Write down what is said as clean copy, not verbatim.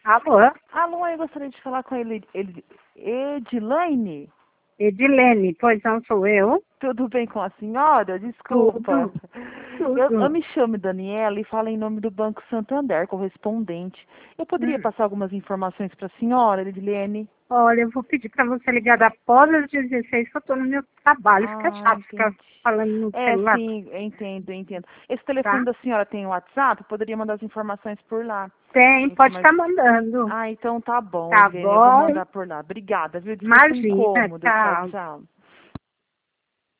Alô? Alô, eu gostaria de falar com Edilene. Edilene, pois não sou eu? Tudo bem com a senhora? Desculpa. Tudo, Eu tudo. me chamo Daniela e falo em nome do Banco Santander, correspondente. Eu poderia Hum. passar algumas informações para a senhora, Edilene? Olha, eu vou pedir para você ligar após as 16, que eu estou no meu trabalho. Fica Ah, chato ficar entendi. falando no É, celular, sim, eu entendo, eu entendo. Esse telefone tá? da senhora tem WhatsApp? Eu poderia mandar as informações por lá. Tem, Pra ser pode mais... estar mandando. Ah, então tá bom, Tá Edilene, eu vou bom? mandar por lá. Obrigada, viu? Desculpa o Imagina, incômodo. Tchau, tchau. tchau.